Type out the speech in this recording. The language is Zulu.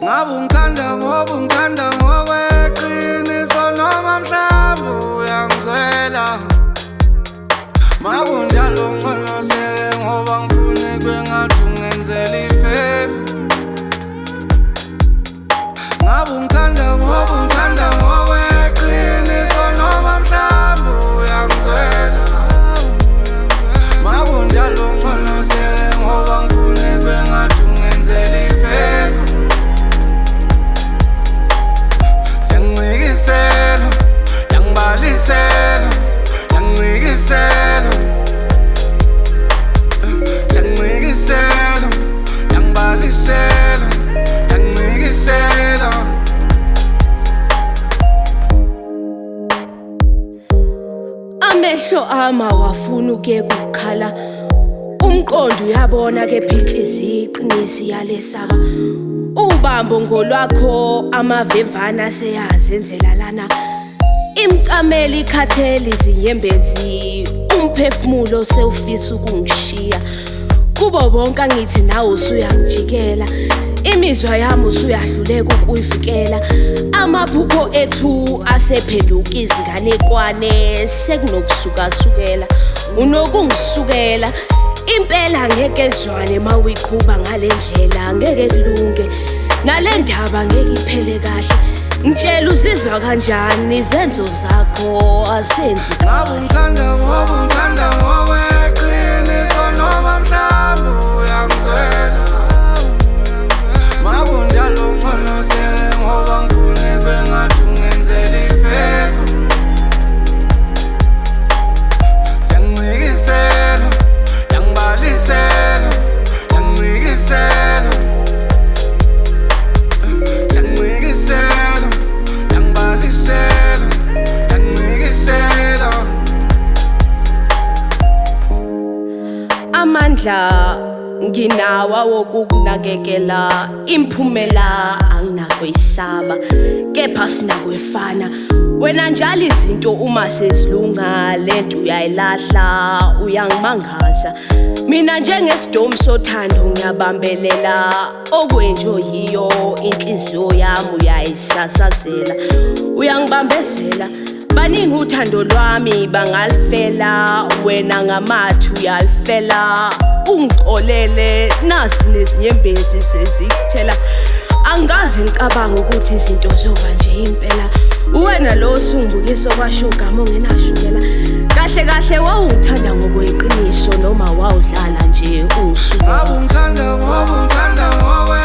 Ngabe ungithanda ngokweqiniso noma mhlawumbe uyangizwela. Makunjalo nginoseke ngoba ngifuna kwengathi ungenzela ifeva. Ngabe ungithanda ngokweqiniso noma mhlawumbe uyangizwela. Makunjalo nginoseke ngoba ngifuna kwengathi ungenzela ifeva. Yangicikisela, yangibalisela, yangicikisela. Yangicikisela, yangibalisela, yangicikisela. Amehlo ama wafuna ukuyeka ukukhala, umqondo uyabona kepha inhliziyo iqinisi yalesaba. Ubambo ngolwakho amavemvana seyazenzela lana, imicamelo ikhathele izinyembezi, umphefumulo sewufisa ukungishiya. Kubo bonke angithi nawe usuyangijikela, imizwa yami usuyahluleka ukuyivikela. Amaphupho ethu asephenduka izinganekwane, sekunokusukasukela, unokungisukela. Impela ngeke ezwane mawuyiqhuba ngale ndlela, ngeke kulunge nale ndaba ngeke iphele kahle. Ngitshela uzizwa kanjani, izenzo zakho asenzi kahle. Ngabe ungithanda ngokweqiniso noma mhlawumbe uyangizwela. Makunjalo nginoseke ngoba ngifuna kwengathi ungenzela ifeva. Yangicikisela, yangibalisela, yangicikisela. Yangicikisela, yangibalisela, yangicikisela. Amandla nginawa wokukunakekela, imphumela anginakuyisaba, kepha sinakwefana. Wena njalo izinto uma sezilunga lento uyayilahla, uyangimangaza. Mina njengesidomu sothando ngiyabambelela, okwenjoyiyo inhliziyo yami uyayisasazela, uyangibambezela. Baningi uthando lwami bangalifela, wena ngamathe uyalifela. Ungixolele nazi nezinyembezi sezikuthela, angazi ngicabanga ukuthi izinto zoba nje impela. Wena lo usungibukisa kwashugama ongenashukela, kahle kahle wawungithanda ngokweqiniso noma wawudlala nje ungisukela. Ngabe ungithanda